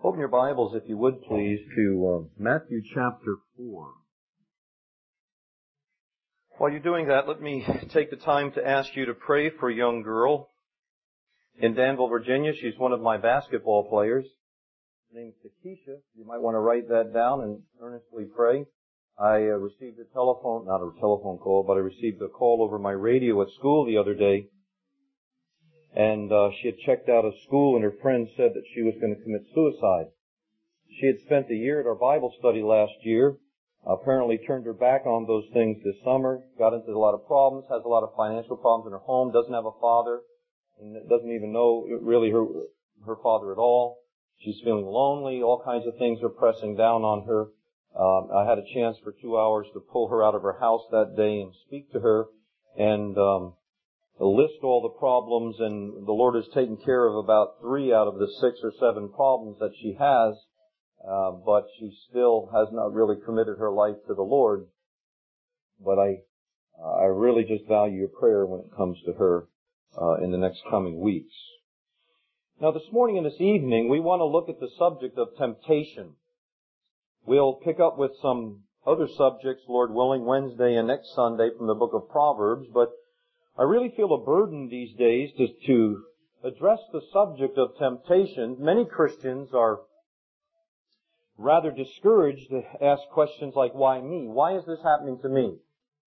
Open your Bibles, if you would please, to Matthew chapter 4. While you're doing that, let me take the time to ask you to pray for a young girl in Danville, Virginia. She's one of my basketball players. Her name's Takesha. You might want to write that down and earnestly pray. I received a telephone call, but I received a call over my radio at school the other day. And she had checked out of school, and her friend said that she was going to commit suicide. She had spent a year at our Bible study last year, apparently turned her back on those things this summer, got into a lot of problems, has a lot of financial problems in her home, doesn't have a father, and doesn't even know really her father at all. She's feeling lonely. All kinds of things are pressing down on her. I had a chance for 2 hours to pull her out of her house that day and speak to her and list all the problems, and the Lord has taken care of about 3 out of the 6 or 7 problems that she has, but she still has not really committed her life to the Lord. But I really just value your prayer when it comes to her in the next coming weeks. Now this morning and this evening, we want to look at the subject of temptation. We'll pick up with some other subjects, Lord willing, Wednesday and next Sunday from the book of Proverbs, but I really feel a burden these days to address the subject of temptation. Many Christians are rather discouraged to ask questions like, why me? Why is this happening to me?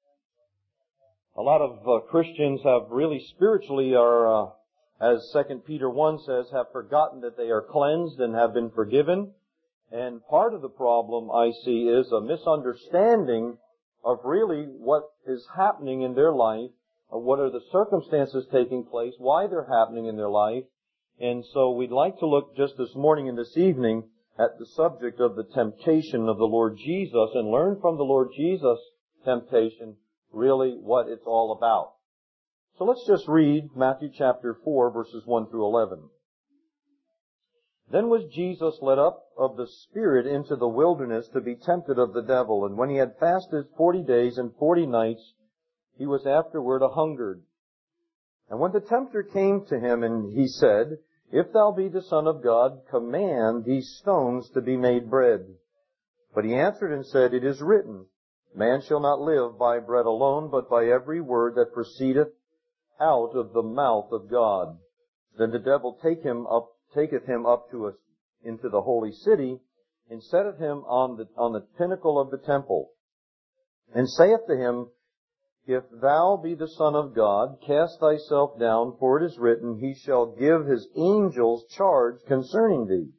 A lot of Christians have really spiritually are, as 2 Peter 1 says, have forgotten that they are cleansed and have been forgiven. And part of the problem I see is a misunderstanding of really what is happening in their life. What are the circumstances taking place, why they're happening in their life. And so we'd like to look just this morning and this evening at the subject of the temptation of the Lord Jesus and learn from the Lord Jesus' temptation really what it's all about. So let's just read Matthew chapter 4, verses 1 through 11. Then was Jesus led up of the Spirit into the wilderness to be tempted of the devil. And when he had fasted 40 days and 40 nights, he was afterward a-hungered. And when the tempter came to him, and he said, If thou be the Son of God, command these stones to be made bread. But he answered and said, It is written, Man shall not live by bread alone, but by every word that proceedeth out of the mouth of God. Then the devil taketh him up into the holy city, and setteth him on the pinnacle of the temple, and saith to him, If thou be the Son of God, cast thyself down, for it is written, He shall give His angels charge concerning thee.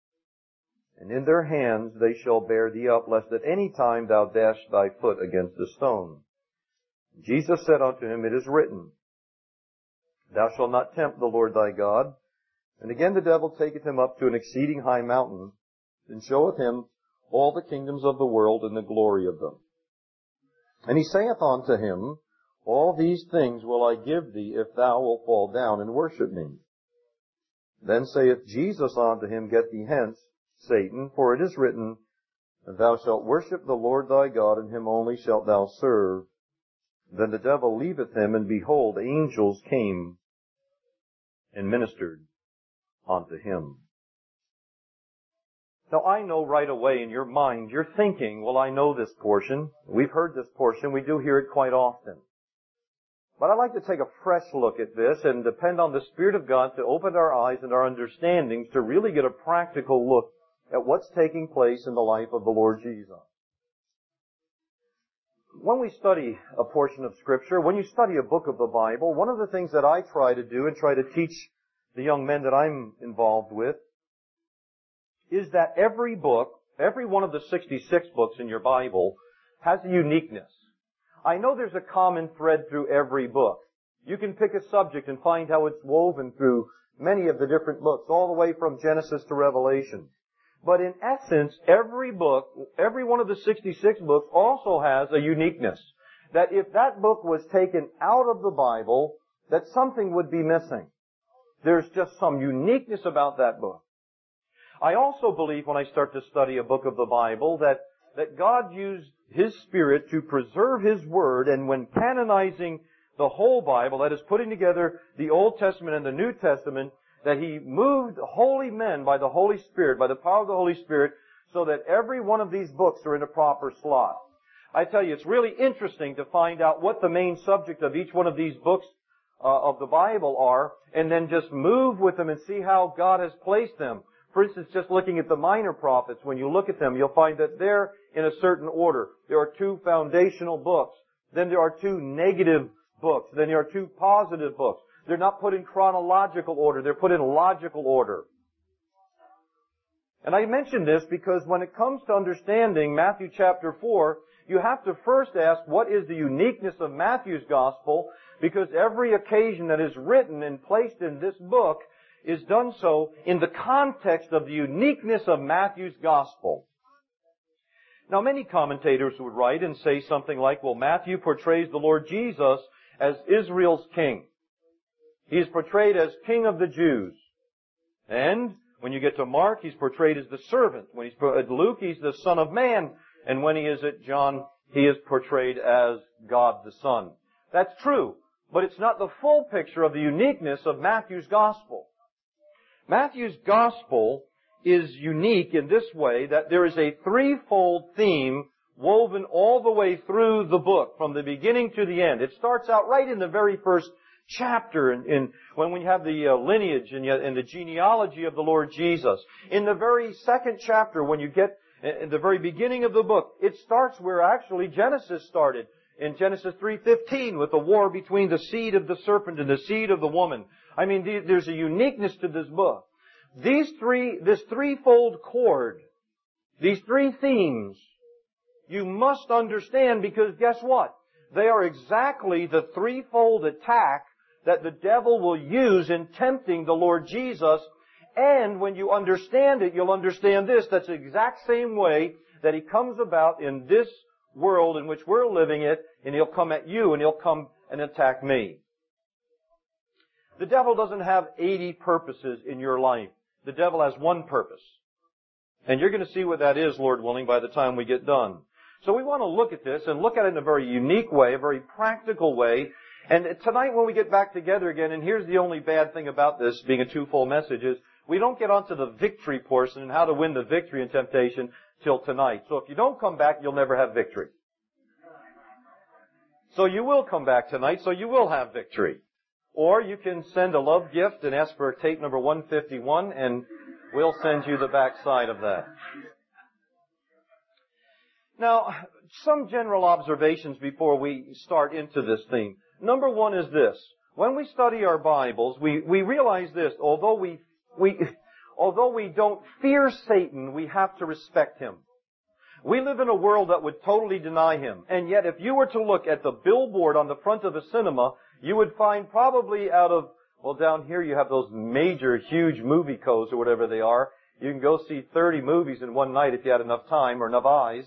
And in their hands they shall bear thee up, lest at any time thou dash thy foot against a stone. Jesus said unto him, It is written, Thou shalt not tempt the Lord thy God. And again the devil taketh him up to an exceeding high mountain, and showeth him all the kingdoms of the world and the glory of them. And he saith unto him, All these things will I give thee, if thou wilt fall down and worship me. Then saith Jesus unto him, Get thee hence, Satan, for it is written, Thou shalt worship the Lord thy God, and Him only shalt thou serve. Then the devil leaveth him, and behold, angels came and ministered unto him. Now I know right away in your mind, you're thinking, well, I know this portion. We've heard this portion. We do hear it quite often. But I'd like to take a fresh look at this and depend on the Spirit of God to open our eyes and our understandings to really get a practical look at what's taking place in the life of the Lord Jesus. When we study a portion of Scripture, when you study a book of the Bible, one of the things that I try to do and try to teach the young men that I'm involved with is that every book, every one of the 66 books in your Bible has a uniqueness. I know there's a common thread through every book. You can pick a subject and find how it's woven through many of the different books, all the way from Genesis to Revelation. But in essence, every book, every one of the 66 books also has a uniqueness. That if that book was taken out of the Bible, that something would be missing. There's just some uniqueness about that book. I also believe when I start to study a book of the Bible that God used His Spirit to preserve His Word, and when canonizing the whole Bible, that is putting together the Old Testament and the New Testament, that He moved holy men by the Holy Spirit, by the power of the Holy Spirit, so that every one of these books are in a proper slot. I tell you, it's really interesting to find out what the main subject of each one of these books of the Bible are, and then just move with them and see how God has placed them. For instance, just looking at the minor prophets, when you look at them, you'll find that they're in a certain order. There are 2 foundational books. Then there are 2 negative books. Then there are 2 positive books. They're not put in chronological order. They're put in logical order. And I mention this because when it comes to understanding Matthew chapter 4, you have to first ask, what is the uniqueness of Matthew's Gospel? Because every occasion that is written and placed in this book is done so in the context of the uniqueness of Matthew's Gospel. Now, many commentators would write and say something like, well, Matthew portrays the Lord Jesus as Israel's king. He is portrayed as King of the Jews. And when you get to Mark, he's portrayed as the servant. When he's at Luke, he's the Son of Man. And when he is at John, he is portrayed as God the Son. That's true, but it's not the full picture of the uniqueness of Matthew's Gospel. Matthew's Gospel is unique in this way that there is a threefold theme woven all the way through the book, from the beginning to the end. It starts out right in the very first chapter, when we have the lineage and the genealogy of the Lord Jesus. In the very second chapter, when you get in the very beginning of the book, it starts where actually Genesis started, in Genesis 3:15, with the war between the seed of the serpent and the seed of the woman. I mean, there's a uniqueness to this book. This threefold chord, these 3 themes, you must understand, because guess what? They are exactly the threefold attack that the devil will use in tempting the Lord Jesus. And when you understand it, you'll understand this. That's the exact same way that he comes about in this world in which we're living it, and he'll come at you and he'll come and attack me. The devil doesn't have 80 purposes in your life. The devil has one purpose. And you're going to see what that is, Lord willing, by the time we get done. So we want to look at this and look at it in a very unique way, a very practical way. And tonight when we get back together again, and here's the only bad thing about this being a twofold message, is we don't get onto the victory portion and how to win the victory in temptation till tonight. So if you don't come back, you'll never have victory. So you will come back tonight, so you will have victory. Or you can send a love gift and ask for tape number 151, and we'll send you the backside of that. Now, some general observations before we start into this theme. Number one is this. When we study our Bibles, we realize this. Although we don't fear Satan, we have to respect him. We live in a world that would totally deny him. And yet, if you were to look at the billboard on the front of a cinema, you would find probably out of, well, down here you have those major, huge movie codes or whatever they are. You can go see 30 movies in one night if you had enough time or enough eyes.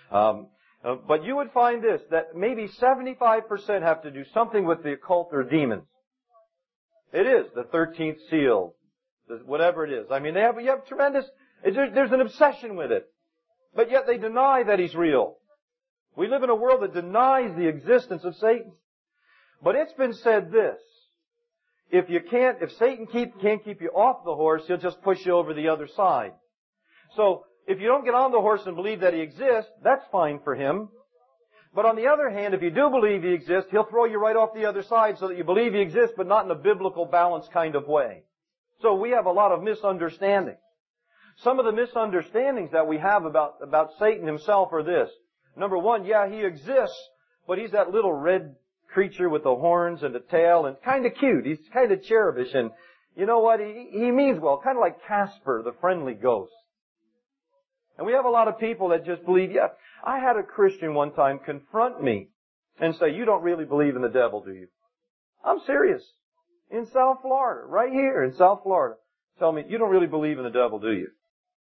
But you would find this, that maybe 75% have to do something with the occult or demons. It is the 13th seal, whatever it is. I mean, you have tremendous, there's an obsession with it. But yet they deny that he's real. We live in a world that denies the existence of Satan. But it's been said this, if Satan can't keep you off the horse, he'll just push you over the other side. So, if you don't get on the horse and believe that he exists, that's fine for him. But on the other hand, if you do believe he exists, he'll throw you right off the other side so that you believe he exists, but not in a biblical balanced kind of way. So we have a lot of misunderstandings. Some of the misunderstandings that we have about Satan himself are this. Number one, yeah, he exists, but he's that little red creature with the horns and the tail, and kind of cute. He's kind of cherubish, and you know what? He means well, kind of like Casper, the friendly ghost. And we have a lot of people that just believe, yeah, I had a Christian one time confront me and say, you don't really believe in the devil, do you? I'm serious. In South Florida, right here in South Florida. Tell me, you don't really believe in the devil, do you?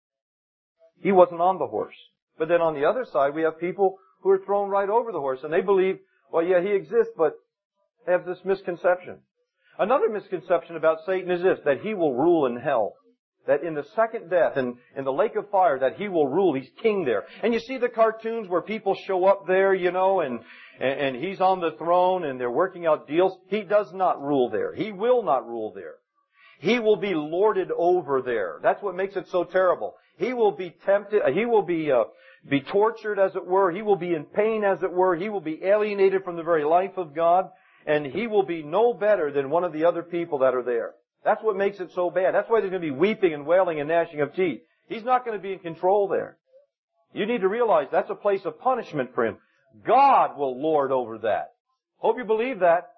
He wasn't on the horse. But then on the other side, we have people who are thrown right over the horse and they believe, well, yeah, he exists, but they have this misconception. Another misconception about Satan is this, that he will rule in hell. That in the second death, in the lake of fire, that he will rule. He's king there. And you see the cartoons where people show up there, you know, and he's on the throne and they're working out deals. He does not rule there. He will not rule there. He will be lorded over there. That's what makes it so terrible. He will be tempted, he will be tortured, as it were. He will be in pain, as it were. He will be alienated from the very life of God. And he will be no better than one of the other people that are there. That's what makes it so bad. That's why there's going to be weeping and wailing and gnashing of teeth. He's not going to be in control there. You need to realize that's a place of punishment for him. God will lord over that. Hope you believe that.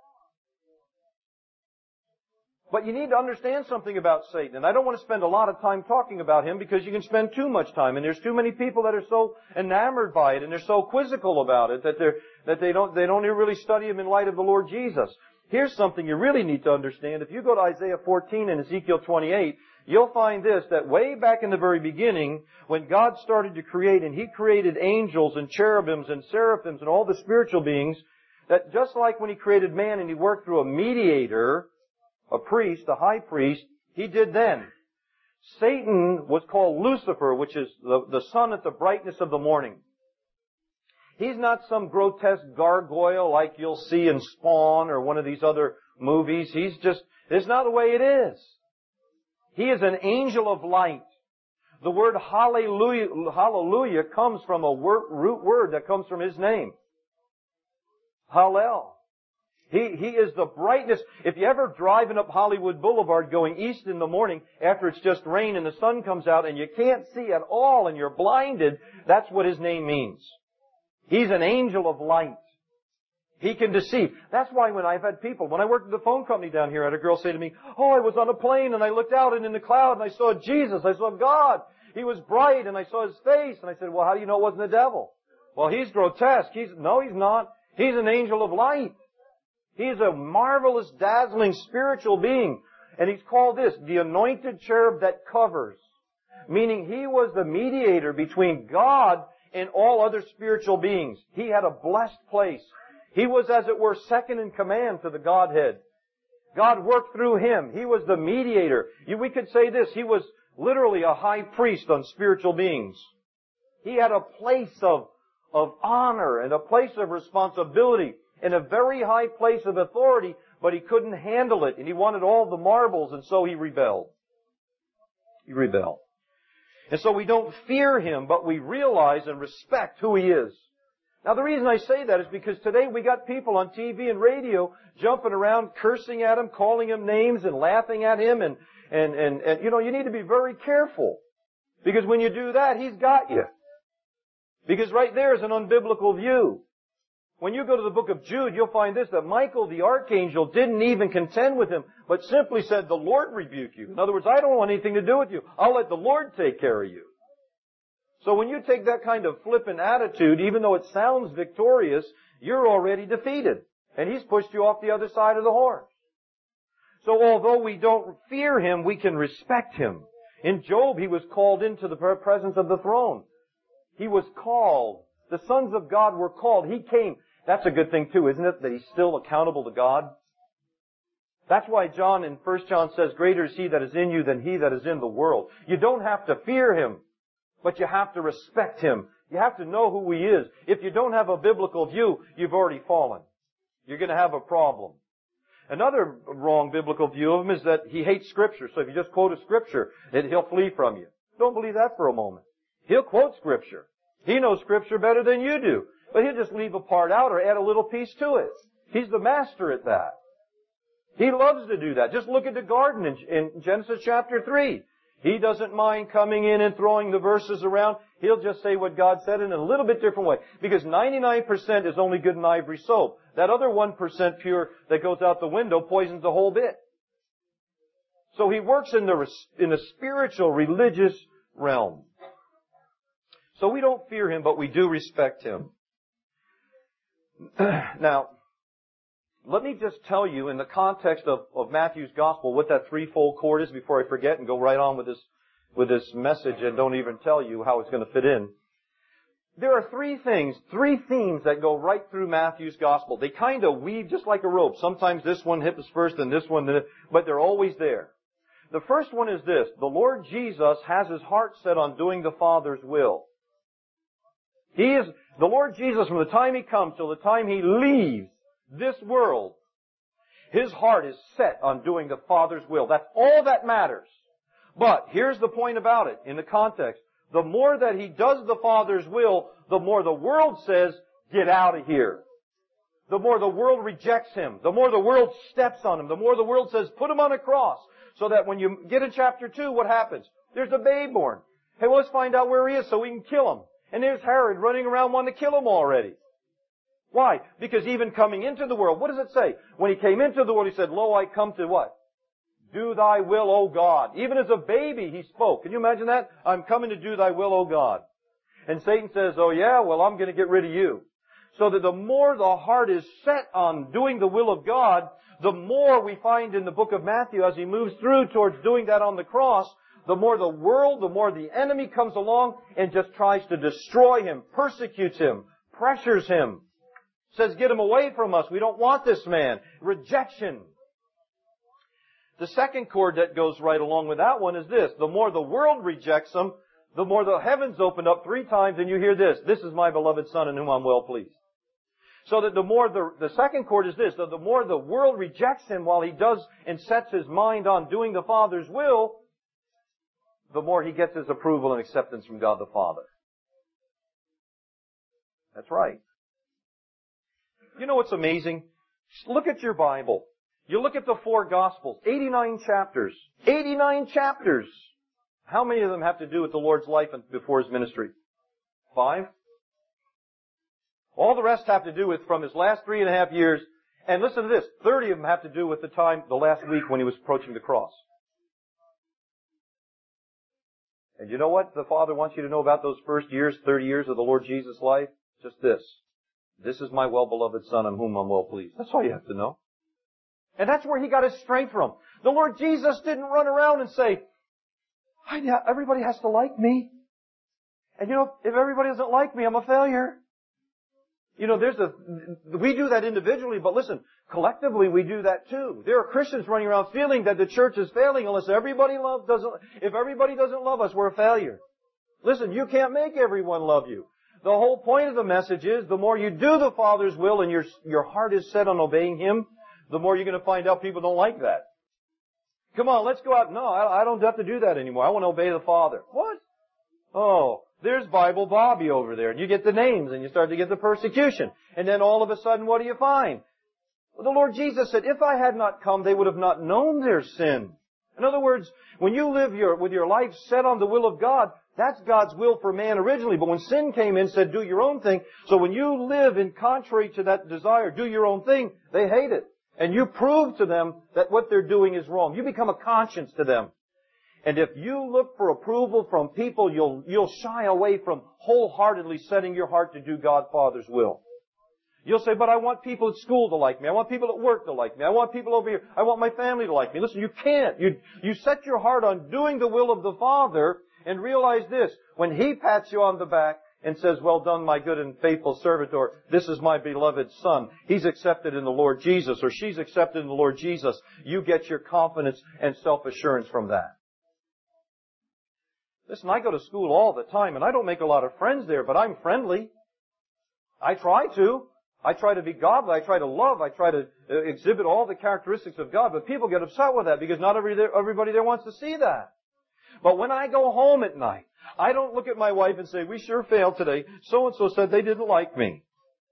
But you need to understand something about Satan. And I don't want to spend a lot of time talking about him because you can spend too much time. And there's too many people that are so enamored by it and they're so quizzical about it that they don't even really study him in light of the Lord Jesus. Here's something you really need to understand. If you go to Isaiah 14 and Ezekiel 28, you'll find this, that way back in the very beginning, when God started to create, and He created angels and cherubims and seraphims and all the spiritual beings, that just like when He created man and He worked through a mediator, a priest, a high priest, He did then. Satan was called Lucifer, which is the sun at the brightness of the morning. He's not some grotesque gargoyle like you'll see in Spawn or one of these other movies. It's not the way it is. He is an angel of light. The word hallelujah comes from a root word that comes from his name. Hallel. He is the brightness. If you ever driving up Hollywood Boulevard going east in the morning after it's just rain and the sun comes out and you can't see at all and you're blinded, that's what his name means. He's an angel of light. He can deceive. That's why when I worked at the phone company down here, I had a girl say to me, "Oh, I was on a plane and I looked out and in the cloud and I saw Jesus. I saw God. He was bright and I saw His face." And I said, "Well, how do you know it wasn't the devil?" "Well, he's grotesque." No, he's not. He's an angel of light. He's a marvelous, dazzling spiritual being. And he's called this, the anointed cherub that covers. Meaning he was the mediator between God and all other spiritual beings. He had a blessed place. He was, as it were, second in command to the Godhead. God worked through him. He was the mediator. We could say this, he was literally a high priest on spiritual beings. He had a place of honor and a place of responsibility and a very high place of authority, but he couldn't handle it, and he wanted all the marbles, and so he rebelled. He rebelled. And so we don't fear him, but we realize and respect who he is. Now the reason I say that is because today we got people on TV and radio jumping around, cursing at him, calling him names and laughing at him, and you need to be very careful. Because when you do that, he's got you. Because right there is an unbiblical view. When you go to the book of Jude, you'll find this, that Michael the archangel didn't even contend with him, but simply said, "The Lord rebuke you." In other words, I don't want anything to do with you. I'll let the Lord take care of you. So when you take that kind of flippant attitude, even though it sounds victorious, you're already defeated. And he's pushed you off the other side of the horse. So although we don't fear him, we can respect him. In Job, he was called into the presence of the throne. He was called. The sons of God were called. He came. That's a good thing too, isn't it? That he's still accountable to God. That's why John in 1 John says, "Greater is he that is in you than he that is in the world." You don't have to fear him, but you have to respect him. You have to know who he is. If you don't have a biblical view, you've already fallen. You're going to have a problem. Another wrong biblical view of him is that he hates Scripture. So if you just quote a Scripture, he'll flee from you. Don't believe that for a moment. He'll quote Scripture. He knows Scripture better than you do. But he'll just leave a part out or add a little piece to it. He's the master at that. He loves to do that. Just look at the garden in Genesis chapter 3. He doesn't mind coming in and throwing the verses around. He'll just say what God said in a little bit different way. Because 99% is only good in ivory soap. That other 1% pure that goes out the window poisons the whole bit. So he works in the spiritual, religious realm. So we don't fear him, but we do respect him. Now, let me just tell you in the context of Matthew's gospel what that threefold cord is before I forget and go right on with this message and don't even tell you how it's going to fit in. There are three themes that go right through Matthew's gospel. They kind of weave just like a rope. Sometimes this one hits first and this one, but they're always there. The first one is this. The Lord Jesus has his heart set on doing the Father's will. The Lord Jesus, from the time he comes till the time he leaves this world, His heart is set on doing the Father's will. That's all that matters. But here's the point about it in the context. The more that he does the Father's will, the more the world says, get out of here. The more the world rejects him. The more the world steps on him. The more the world says, put him on a cross. So that when you get in chapter 2, what happens? There's a babe born. Hey, well, let's find out where he is so we can kill him. And there's Herod running around wanting to kill him already. Why? Because even coming into the world, what does it say? When he came into the world, he said, lo, I come to what? Do thy will, O God. Even as a baby, he spoke. Can you imagine that? I'm coming to do thy will, O God. And Satan says, oh yeah, well, I'm going to get rid of you. So that the more the heart is set on doing the will of God, the more we find in the book of Matthew as he moves through towards doing that on the cross, the more the world, the more the enemy comes along and just tries to destroy him, persecutes him, pressures him, says, get him away from us. We don't want this man. Rejection. The second chord that goes right along with that one is this. The more the world rejects him, the more the heavens open up 3 times and you hear this. This is my beloved Son in whom I'm well pleased. So that the more the second chord is this. The more the world rejects him while he does and sets his mind on doing the Father's will, the more he gets his approval and acceptance from God the Father. That's right. You know what's amazing? Look at your Bible. You look at the 4 Gospels. 89 chapters. 89 chapters. How many of them have to do with the Lord's life before His ministry? 5? All the rest have to do with from His last 3.5 years. And listen to this. 30 of them have to do with the last week when He was approaching the cross. And you know what the Father wants you to know about those first years, 30 years of the Lord Jesus' life? Just this. This is my well-beloved Son in whom I'm well pleased. That's all you have to know. And that's where He got His strength from. The Lord Jesus didn't run around and say, everybody has to like me. And you know, if everybody doesn't like me, I'm a failure. You know, we do that individually, but listen, collectively we do that too. There are Christians running around feeling that the church is failing unless if everybody doesn't love us, we're a failure. Listen, you can't make everyone love you. The whole point of the message is the more you do the Father's will and your heart is set on obeying Him, the more you're going to find out people don't like that. Come on, let's go out. No, I don't have to do that anymore. I want to obey the Father. What? Oh, there's Bible Bobby over there. And you get the names and you start to get the persecution. And then all of a sudden, what do you find? Well, the Lord Jesus said, if I had not come, they would have not known their sin. In other words, when you live with your life set on the will of God, that's God's will for man originally. But when sin came in, said, do your own thing. So when you live in contrary to that desire, do your own thing, they hate it. And you prove to them that what they're doing is wrong. You become a conscience to them. And if you look for approval from people, you'll shy away from wholeheartedly setting your heart to do God Father's will. You'll say, but I want people at school to like me. I want people at work to like me. I want people over here. I want my family to like me. Listen, you can't. You set your heart on doing the will of the Father and realize this. When He pats you on the back and says, well done, my good and faithful servant, or this is my beloved Son, He's accepted in the Lord Jesus, or she's accepted in the Lord Jesus, you get your confidence and self-assurance from that. Listen, I go to school all the time, and I don't make a lot of friends there, but I'm friendly. I try to. I try to be godly. I try to love. I try to exhibit all the characteristics of God, but people get upset with that because not everybody there wants to see that. But when I go home at night, I don't look at my wife and say, we sure failed today. So-and-so said they didn't like me.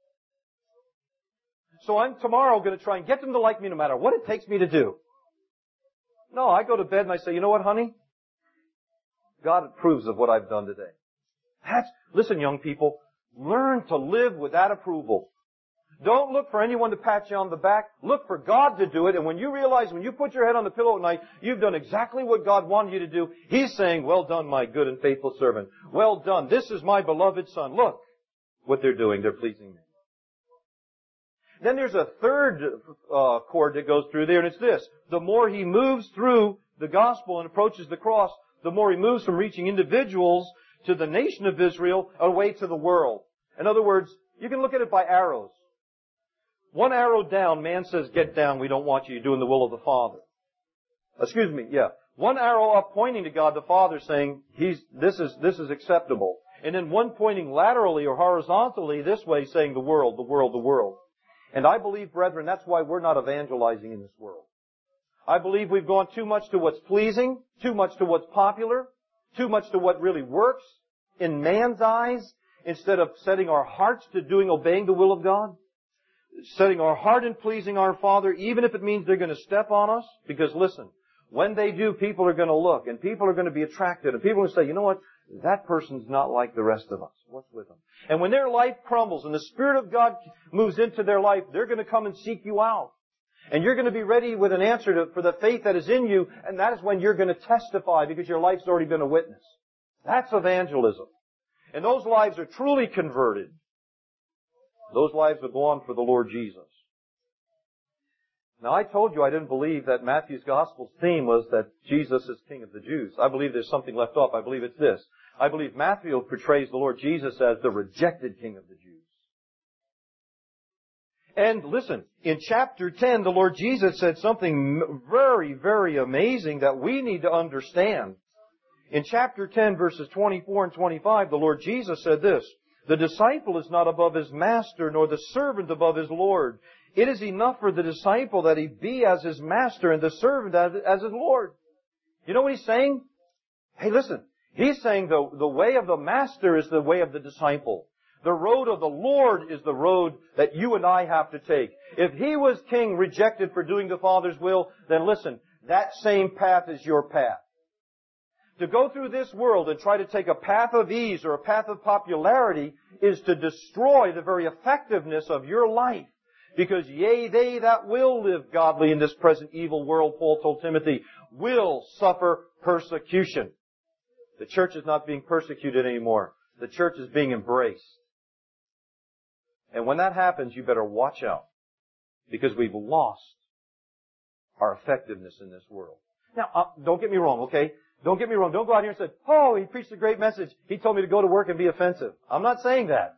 So I'm tomorrow going to try and get them to like me no matter what it takes me to do. No, I go to bed and I say, you know what, honey? God approves of what I've done today. Listen, young people, learn to live with that approval. Don't look for anyone to pat you on the back. Look for God to do it. And when you realize, when you put your head on the pillow at night, you've done exactly what God wanted you to do. He's saying, well done, my good and faithful servant. Well done. This is my beloved Son. Look what they're doing. They're pleasing me. Then there's a third chord that goes through there, and it's this. The more he moves through the gospel and approaches the cross, the more he moves from reaching individuals to the nation of Israel away to the world. In other words, you can look at it by arrows. One arrow down, man says, get down, we don't want you, you're doing the will of the Father. One arrow up pointing to God the Father saying, this is acceptable. And then one pointing laterally or horizontally this way saying the world, the world, the world. And I believe, brethren, that's why we're not evangelizing in this world. I believe we've gone too much to what's pleasing, too much to what's popular, too much to what really works in man's eyes, instead of setting our hearts to obeying the will of God. Setting our heart in pleasing our Father, even if it means they're going to step on us. Because listen, when they do, people are going to look, and people are going to be attracted, and people are going to say, you know what? That person's not like the rest of us. What's with them? And when their life crumbles and the Spirit of God moves into their life, they're going to come and seek you out. And you're going to be ready with an answer for the faith that is in you, and that is when you're going to testify because your life's already been a witness. That's evangelism. And those lives are truly converted. Those lives will go on for the Lord Jesus. Now, I told you I didn't believe that Matthew's Gospel's theme was that Jesus is King of the Jews. I believe there's something left off. I believe it's this. I believe Matthew portrays the Lord Jesus as the rejected King of the Jews. And listen, in chapter 10, the Lord Jesus said something very, very amazing that we need to understand. In chapter 10, verses 24 and 25, the Lord Jesus said this, "The disciple is not above his master, nor the servant above his Lord. It is enough for the disciple that he be as his master and the servant as his Lord." You know what he's saying? Hey, listen. He's saying the way of the master is the way of the disciple. The road of the Lord is the road that you and I have to take. If he was king rejected for doing the Father's will, then listen, that same path is your path. To go through this world and try to take a path of ease or a path of popularity is to destroy the very effectiveness of your life. Because yea, they that will live godly in this present evil world, Paul told Timothy, will suffer persecution. The church is not being persecuted anymore. The church is being embraced. And when that happens, you better watch out. Because we've lost our effectiveness in this world. Now, don't get me wrong, okay? Don't get me wrong. Don't go out here and say, oh, he preached a great message. He told me to go to work and be offensive. I'm not saying that.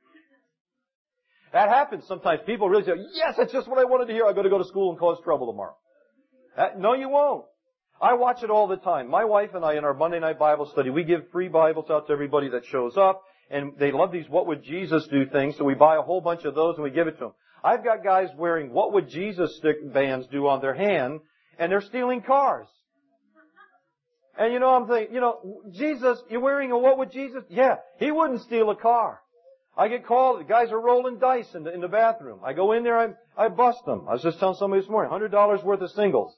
That happens sometimes. People really say, yes, that's just what I wanted to hear. I'm going to go to school and cause trouble tomorrow. No, you won't. I watch it all the time. My wife and I, in our Monday night Bible study, we give free Bibles out to everybody that shows up. And they love these What Would Jesus Do things. So we buy a whole bunch of those and we give it to them. I've got guys wearing What Would Jesus stick bands do on their hand. And they're stealing cars. And I'm thinking, Jesus, you're wearing a What Would Jesus? Yeah, he wouldn't steal a car. I get called, the guys are rolling dice in the bathroom. I go in there, I bust them. I was just telling somebody this morning, $100 worth of singles.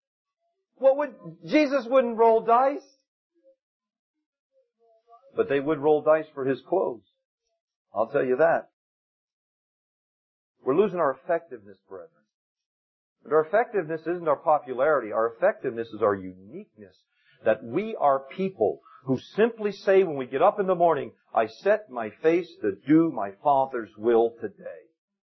Jesus wouldn't roll dice. But they would roll dice for his clothes. I'll tell you that. We're losing our effectiveness, brethren. But our effectiveness isn't our popularity. Our effectiveness is our uniqueness. That we are people who simply say when we get up in the morning, I set my face to do my Father's will today.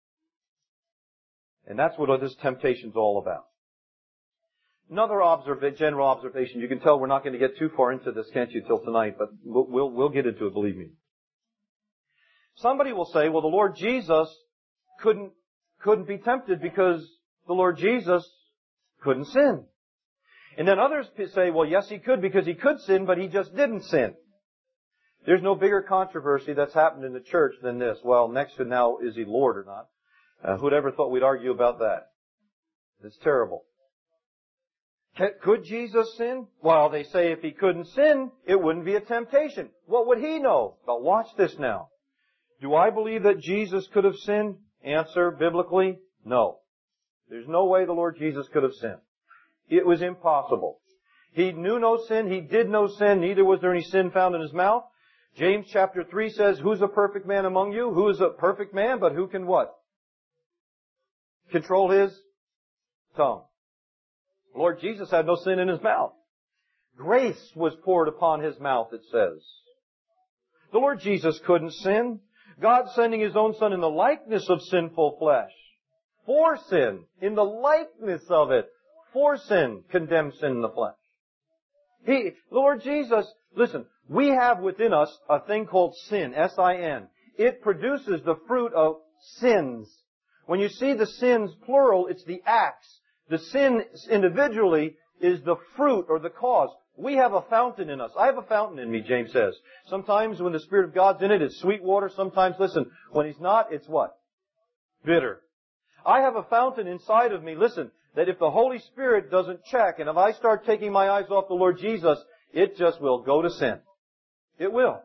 And that's what this temptation's all about. Another general observation. You can tell we're not going to get too far into this, can't you, till tonight, but we'll get into it, believe me. Somebody will say, well, the Lord Jesus couldn't be tempted because the Lord Jesus couldn't sin. And then others say, well, yes, he could because he could sin, but he just didn't sin. There's no bigger controversy that's happened in the church than this. Well, next to now, is he Lord or not? Who'd ever thought we'd argue about that? It's terrible. Could Jesus sin? Well, they say if he couldn't sin, it wouldn't be a temptation. What would he know? But watch this now. Do I believe that Jesus could have sinned? Answer, biblically, no. There's no way the Lord Jesus could have sinned. It was impossible. He knew no sin. He did no sin. Neither was there any sin found in his mouth. James chapter 3 says, who's a perfect man among you? Who is a perfect man, but who can what? Control his tongue. Lord Jesus had no sin in his mouth. Grace was poured upon his mouth, it says. The Lord Jesus couldn't sin. God sending his own Son in the likeness of sinful flesh. For sin. In the likeness of it. For sin. Condemned sin in the flesh. The Lord Jesus, listen, we have within us a thing called sin. S-I-N. It produces the fruit of sins. When you see the sins plural, it's the acts. The sin individually is the fruit or the cause. We have a fountain in us. I have a fountain in me, James says. Sometimes when the Spirit of God's in it, it's sweet water. Sometimes, listen, when He's not, it's what? Bitter. I have a fountain inside of me, listen, that if the Holy Spirit doesn't check, and if I start taking my eyes off the Lord Jesus, it just will go to sin. It will.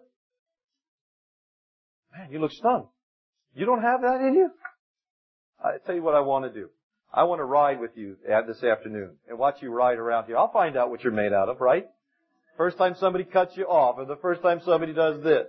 Man, you look stunned. You don't have that in you? I tell you what I want to do. I want to ride with you this afternoon and watch you ride around here. I'll find out what you're made out of, right? First time somebody cuts you off, or the first time somebody does this.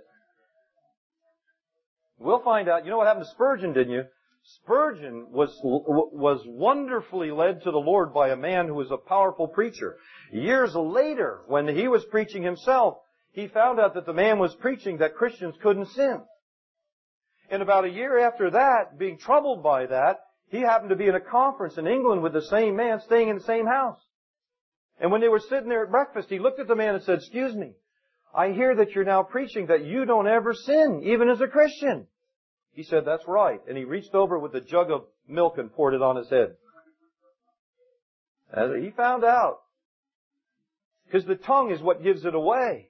We'll find out. You know what happened to Spurgeon, didn't you? Spurgeon was wonderfully led to the Lord by a man who was a powerful preacher. Years later, when he was preaching himself, he found out that the man was preaching that Christians couldn't sin. And about a year after that, being troubled by that, he happened to be in a conference in England with the same man, staying in the same house. And when they were sitting there at breakfast, he looked at the man and said, "Excuse me, I hear that you're now preaching that you don't ever sin, even as a Christian." He said, "That's right." And he reached over with a jug of milk and poured it on his head. And he found out. Because the tongue is what gives it away.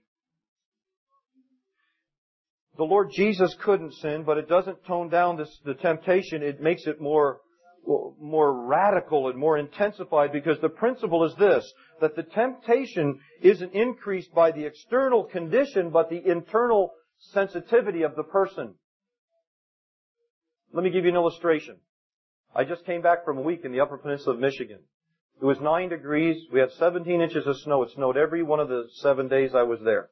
The Lord Jesus couldn't sin, but it doesn't tone down the temptation. It makes it more radical and more intensified, because the principle is this, that the temptation isn't increased by the external condition, but the internal sensitivity of the person. Let me give you an illustration. I just came back from a week in the Upper Peninsula of Michigan. It was 9 degrees. We had 17 inches of snow. It snowed every one of the 7 days I was there.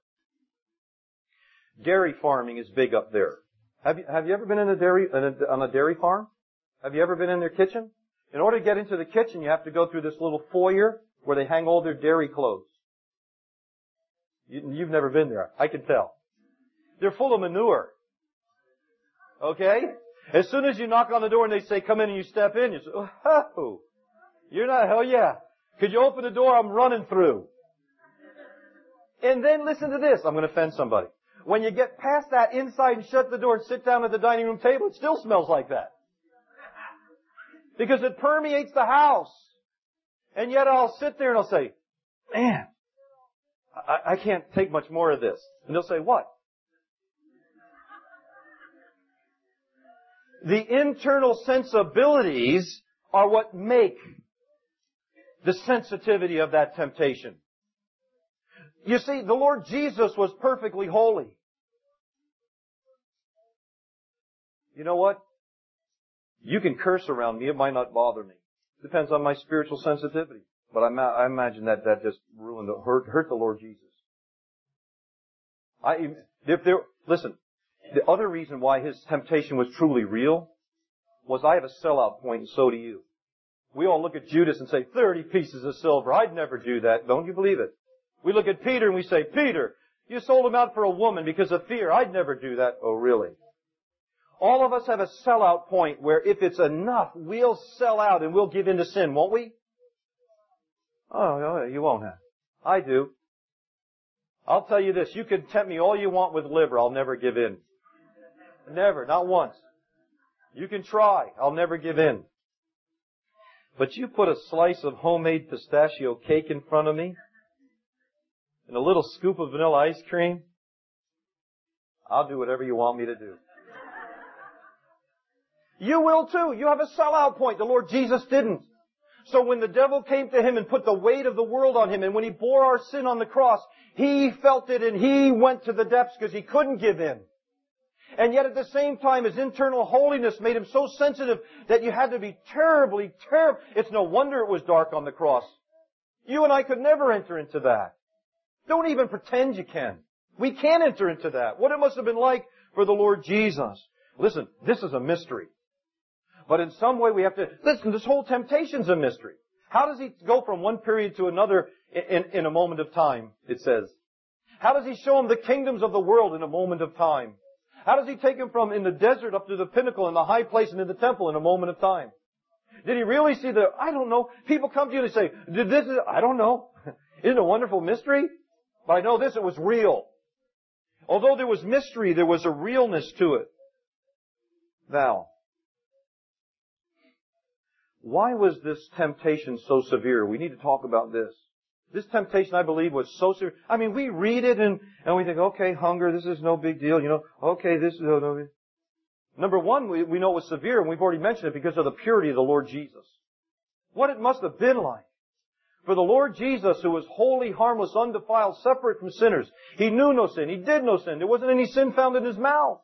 Dairy farming is big up there. Have you ever been on a dairy farm? Have you ever been in their kitchen? In order to get into the kitchen, you have to go through this little foyer where they hang all their dairy clothes. You've never been there. I can tell. They're full of manure. Okay? As soon as you knock on the door and they say, "Come in," and you step in, you say, "Oh, you're not, hell yeah. Could you open the door? I'm running through." And then listen to this. I'm going to offend somebody. When you get past that inside and shut the door and sit down at the dining room table, it still smells like that. Because it permeates the house. And yet I'll sit there and I'll say, "Man, I can't take much more of this." And they'll say, "What?" The internal sensibilities are what make the sensitivity of that temptation. You see, the Lord Jesus was perfectly holy. You know what? You can curse around me. It might not bother me. Depends on my spiritual sensitivity. But I imagine that just hurt the Lord Jesus. Listen, the other reason why His temptation was truly real was I have a sellout point, and so do you. We all look at Judas and say, 30 pieces of silver. I'd never do that. Don't you believe it? We look at Peter and we say, "Peter, you sold him out for a woman because of fear. I'd never do that." Oh, really? All of us have a sellout point where if it's enough, we'll sell out and we'll give in to sin, won't we? Oh, you won't have. I do. I'll tell you this. You can tempt me all you want with liver. I'll never give in. Never. Not once. You can try. I'll never give in. But you put a slice of homemade pistachio cake in front of me and a little scoop of vanilla ice cream, I'll do whatever you want me to do. You will too. You have a sellout point. The Lord Jesus didn't. So when the devil came to Him and put the weight of the world on Him, and when He bore our sin on the cross, He felt it and He went to the depths because He couldn't give in. And yet at the same time, His internal holiness made Him so sensitive that you had to be terribly, terrible. It's no wonder it was dark on the cross. You and I could never enter into that. Don't even pretend you can. We can't enter into that. What it must have been like for the Lord Jesus. Listen, this is a mystery. But in some way we have to, listen, this whole temptation's a mystery. How does He go from one period to another in a moment of time, it says? How does He show Him the kingdoms of the world in a moment of time? How does He take Him from in the desert up to the pinnacle in the high place and in the temple in a moment of time? Did He really see I don't know. People come to you and say, I don't know. Isn't it a wonderful mystery? But I know this, it was real. Although there was mystery, there was a realness to it. Now, why was this temptation so severe? We need to talk about this. This temptation, I believe, was so severe. I mean, we read it and we think, okay, hunger, this is no big deal, Okay, this is no big. Number one, we know it was severe, and we've already mentioned it because of the purity of the Lord Jesus. What it must have been like. For the Lord Jesus, who was holy, harmless, undefiled, separate from sinners. He knew no sin. He did no sin. There wasn't any sin found in His mouth.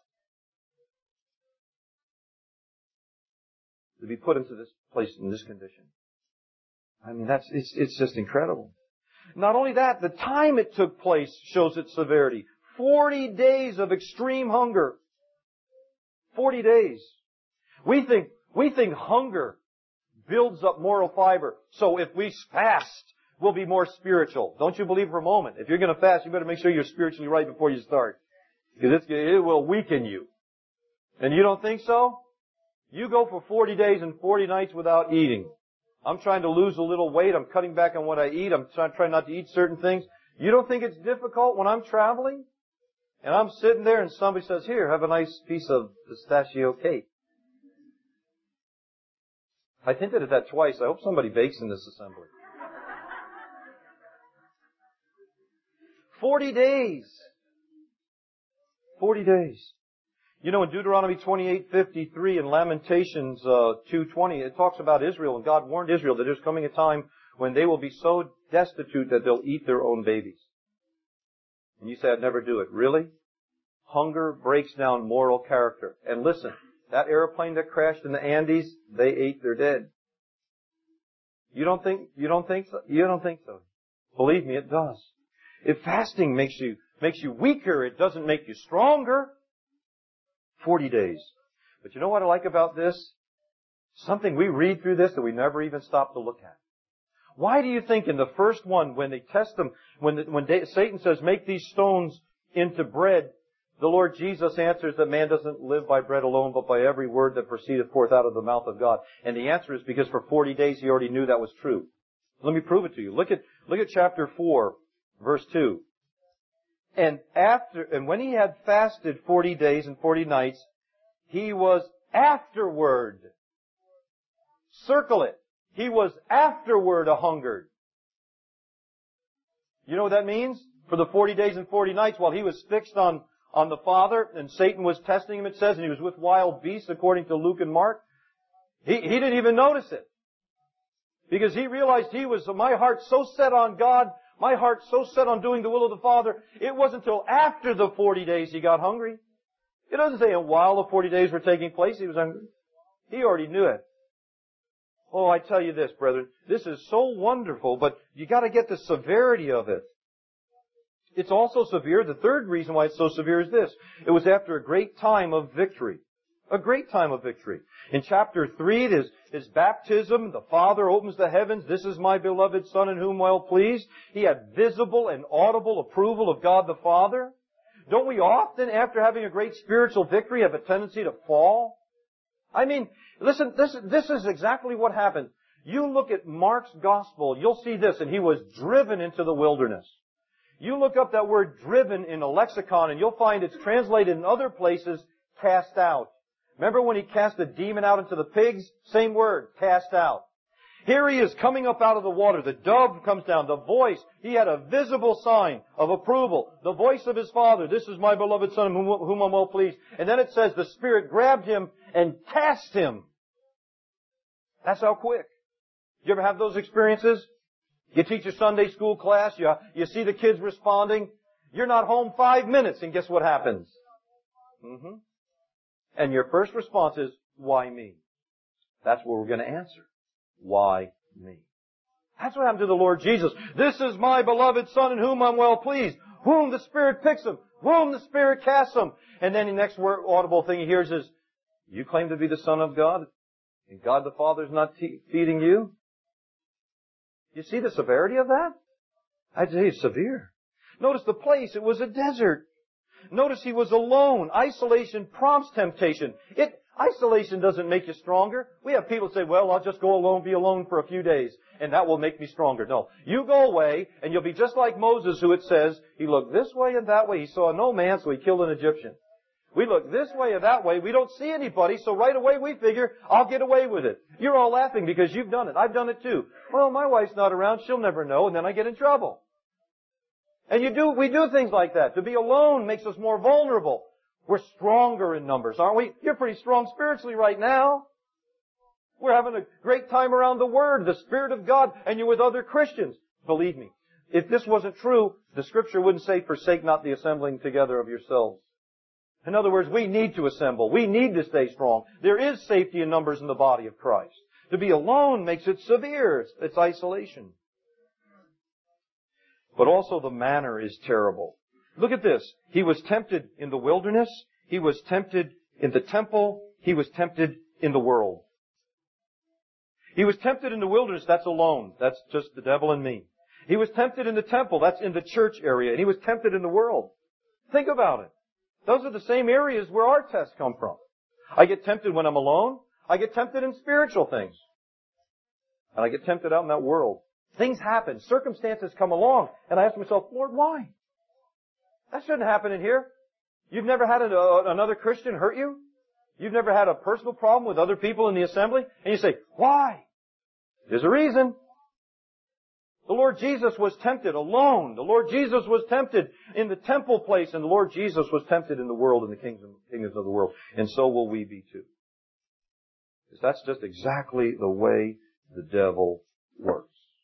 To be put into this place in this condition. I mean, it's just incredible. Not only that, the time it took place shows its severity. 40 days of extreme hunger. 40 days. We think hunger builds up moral fiber. So if we fast, we'll be more spiritual. Don't you believe for a moment? If you're going to fast, you better make sure you're spiritually right before you start. Because it will weaken you. And you don't think so? You go for 40 days and 40 nights without eating. I'm trying to lose a little weight. I'm cutting back on what I eat. I'm trying not to eat certain things. You don't think it's difficult when I'm traveling? And I'm sitting there and somebody says, here, have a nice piece of pistachio cake. I hinted at that twice. I hope somebody bakes in this assembly. 40 days. 40 days. You know, in Deuteronomy 28:53 and Lamentations 2:20, it talks about Israel, and God warned Israel that there's coming a time when they will be so destitute that they'll eat their own babies. And you say, I'd never do it. Really? Hunger breaks down moral character. And listen, that airplane that crashed in the Andes, they ate their dead. You don't think so? You don't think so. Believe me, it does. If fasting makes you weaker, it doesn't make you stronger. 40 days. But you know what I like about this? Something we read through this that we never even stop to look at. Why do you think in the first one, when they test them, when Satan says, make these stones into bread, the Lord Jesus answers that man doesn't live by bread alone, but by every word that proceedeth forth out of the mouth of God. And the answer is because for 40 days he already knew that was true. Let me prove it to you. Look at chapter 4, verse 2. And when he had fasted 40 days and 40 nights, he was afterward. Circle it. He was afterward a-hungered. You know what that means? For the 40 days and 40 nights, while he was fixed on the Father, and Satan was testing him, it says, and he was with wild beasts, according to Luke and Mark, he didn't even notice it. Because he realized my heart so set on God, my heart so set on doing the will of the Father, it wasn't until after the 40 days he got hungry. It doesn't say while the 40 days were taking place he was hungry. He already knew it. Oh, I tell you this, brethren, this is so wonderful, but you got to get the severity of it. It's also severe. The third reason why it's so severe is this. It was after a great time of victory. A great time of victory. In chapter 3, there's his baptism. The Father opens the heavens. This is my beloved Son in whom well pleased. He had visible and audible approval of God the Father. Don't we often, after having a great spiritual victory, have a tendency to fall? I mean, listen, this is exactly what happened. You look at Mark's gospel, you'll see this, and he was driven into the wilderness. You look up that word driven in a lexicon, and you'll find it's translated in other places, cast out. Remember when he cast a demon out into the pigs? Same word, cast out. Here he is coming up out of the water. The dove comes down. The voice, he had a visible sign of approval. The voice of his Father. This is my beloved Son whom I'm well pleased. And then it says the Spirit grabbed him and cast him. That's how quick. You ever have those experiences? You teach a Sunday school class. You see the kids responding. You're not home 5 minutes, and guess what happens? And your first response is, why me? That's what we're going to answer. Why me? That's what happened to the Lord Jesus. This is my beloved Son in whom I'm well pleased. Whom the Spirit picks him. Whom the Spirit casts him. And then the next audible thing he hears is, you claim to be the Son of God, and God the Father is not feeding you? You see the severity of that? I'd say it's severe. Notice the place. It was a desert. Notice he was alone. Isolation prompts temptation. Isolation doesn't make you stronger. We have people say, well, I'll just go alone, be alone for a few days, and that will make me stronger. No. You go away, and you'll be just like Moses, who it says, he looked this way and that way. He saw no man, so he killed an Egyptian. We look this way or that way. We don't see anybody, so right away we figure, I'll get away with it. You're all laughing because you've done it. I've done it too. Well, my wife's not around. She'll never know, and then I get in trouble. And we do things like that. To be alone makes us more vulnerable. We're stronger in numbers, aren't we? You're pretty strong spiritually right now. We're having a great time around the Word, the Spirit of God, and you're with other Christians. Believe me, if this wasn't true, the Scripture wouldn't say, forsake not the assembling together of yourselves. In other words, we need to assemble. We need to stay strong. There is safety in numbers in the body of Christ. To be alone makes it severe. It's isolation. But also the manner is terrible. Look at this. He was tempted in the wilderness. He was tempted in the temple. He was tempted in the world. He was tempted in the wilderness. That's alone. That's just the devil and me. He was tempted in the temple. That's in the church area. And he was tempted in the world. Think about it. Those are the same areas where our tests come from. I get tempted when I'm alone. I get tempted in spiritual things. And I get tempted out in that world. Things happen. Circumstances come along. And I ask myself, Lord, why? That shouldn't happen in here. You've never had another Christian hurt you? You've never had a personal problem with other people in the assembly? And you say, why? There's a reason. The Lord Jesus was tempted alone. The Lord Jesus was tempted in the temple place. And the Lord Jesus was tempted in the world, in the kingdoms of the world. And so will we be too. Because that's just exactly the way the devil works.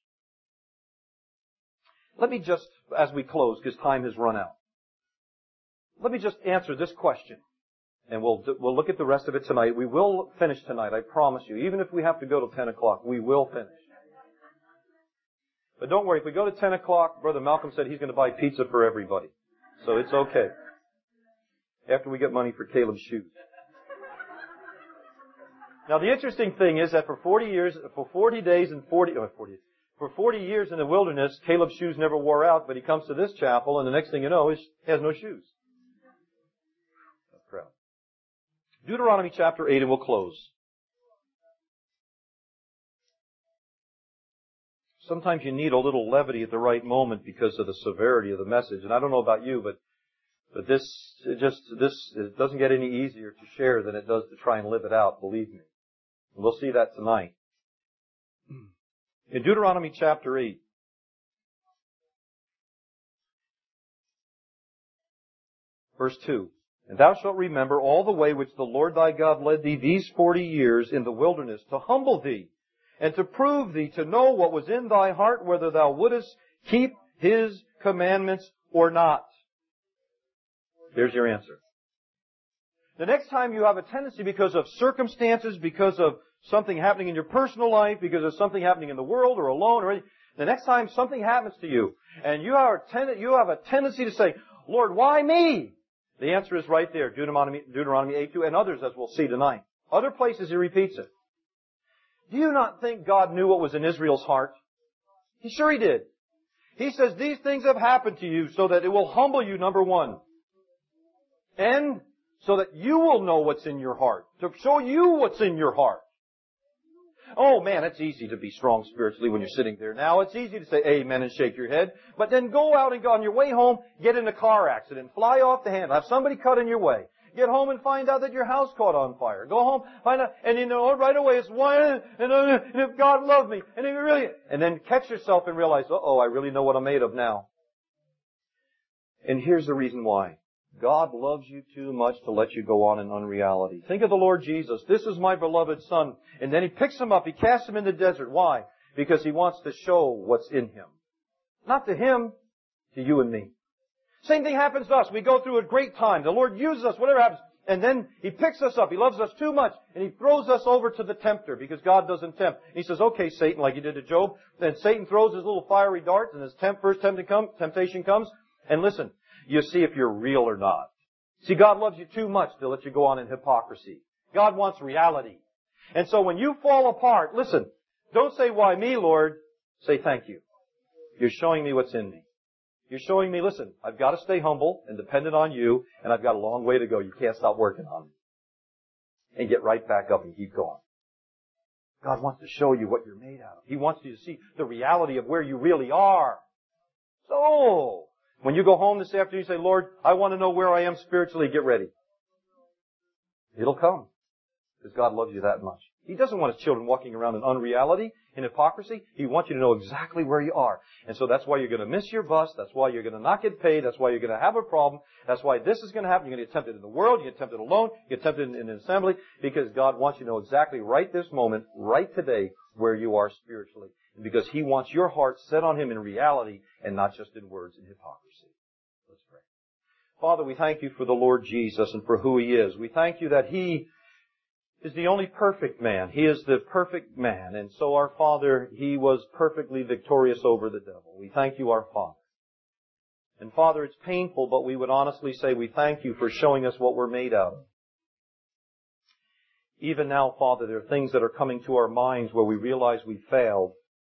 Let me just, as we close, because time has run out, let me just answer this question. And we'll look at the rest of it tonight. We will finish tonight, I promise you. Even if we have to go till 10 o'clock, we will finish. But don't worry, if we go to 10 o'clock, Brother Malcolm said he's going to buy pizza for everybody. So it's okay. After we get money for Caleb's shoes. Now the interesting thing is that for 40 years in the wilderness, Caleb's shoes never wore out, but he comes to this chapel and the next thing you know, he has no shoes. That's proud. Deuteronomy chapter 8, and we'll close. Sometimes you need a little levity at the right moment because of the severity of the message. And I don't know about you, but this it doesn't get any easier to share than it does to try and live it out, believe me. And we'll see that tonight. In Deuteronomy chapter 8, verse 2, and thou shalt remember all the way which the Lord thy God led thee these 40 years in the wilderness, to humble thee, and to prove thee, to know what was in thy heart, whether thou wouldest keep His commandments or not. There's your answer. The next time you have a tendency because of circumstances, because of something happening in your personal life, because of something happening in the world or alone, or anything, the next time something happens to you, and you have a tendency to say, Lord, why me? The answer is right there, Deuteronomy 8:2, and others, as we'll see tonight. Other places He repeats it. Do you not think God knew what was in Israel's heart? Sure He did. He says, these things have happened to you so that it will humble you, number one. And so that you will know what's in your heart. To show you what's in your heart. Oh man, it's easy to be strong spiritually when you're sitting there now. It's easy to say amen and shake your head. But then go out and on your way home, get in a car accident, fly off the handle, have somebody cut in your way. Get home and find out that your house caught on fire. Go home, find out, and you know right away it's why, and if God loved me, and if He really, and then catch yourself and realize, I really know what I'm made of now. And here's the reason why. God loves you too much to let you go on in unreality. Think of the Lord Jesus. This is my beloved Son. And then He picks Him up. He casts Him in the desert. Why? Because He wants to show what's in Him. Not to Him, to you and me. Same thing happens to us. We go through a great time. The Lord uses us, whatever happens. And then He picks us up. He loves us too much. And He throws us over to the tempter because God doesn't tempt. He says, okay, Satan, like He did to Job. Then Satan throws his little fiery darts and his first temptation comes. And listen, you see if you're real or not. See, God loves you too much to let you go on in hypocrisy. God wants reality. And so when you fall apart, listen, don't say, why me, Lord? Say, thank you. You're showing me what's in me. You're showing me, listen, I've got to stay humble and dependent on you, and I've got a long way to go. You can't stop working on me. And get right back up and keep going. God wants to show you what you're made out of. He wants you to see the reality of where you really are. So, when you go home this afternoon, you say, Lord, I want to know where I am spiritually. Get ready. It'll come. Because God loves you that much. He doesn't want His children walking around in unreality, in hypocrisy. He wants you to know exactly where you are. And so that's why you're going to miss your bus. That's why you're going to not get paid. That's why you're going to have a problem. That's why this is going to happen. You're going to get tempted in the world. You get tempted alone. You get tempted in an assembly. Because God wants you to know exactly right this moment, right today, where you are spiritually. And because He wants your heart set on Him in reality and not just in words and hypocrisy. Let's pray. Father, we thank You for the Lord Jesus and for who He is. We thank You that He is the only perfect man. He is the perfect man. And so our Father, He was perfectly victorious over the devil. We thank You, our Father. And Father, it's painful, but we would honestly say we thank You for showing us what we're made out of. Even now, Father, there are things that are coming to our minds where we realize we failed.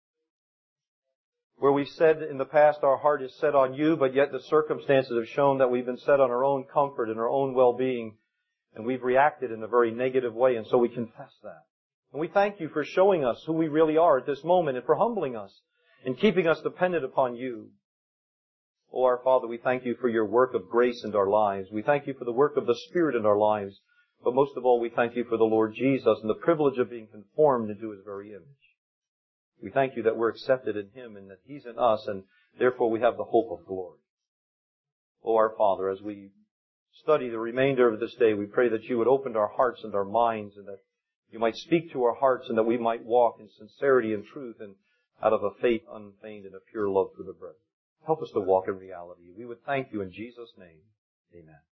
Where we've said in the past our heart is set on You, but yet the circumstances have shown that we've been set on our own comfort and our own well-being. And we've reacted in a very negative way, and so we confess that. And we thank You for showing us who we really are at this moment and for humbling us and keeping us dependent upon You. Oh, our Father, we thank You for Your work of grace in our lives. We thank You for the work of the Spirit in our lives. But most of all, we thank You for the Lord Jesus and the privilege of being conformed into His very image. We thank You that we're accepted in Him and that He's in us, and therefore we have the hope of glory. Oh, our Father, as we study the remainder of this day, we pray that You would open our hearts and our minds and that You might speak to our hearts and that we might walk in sincerity and truth and out of a faith unfeigned and a pure love for the brethren. Help us to walk in reality. We would thank You in Jesus' name. Amen.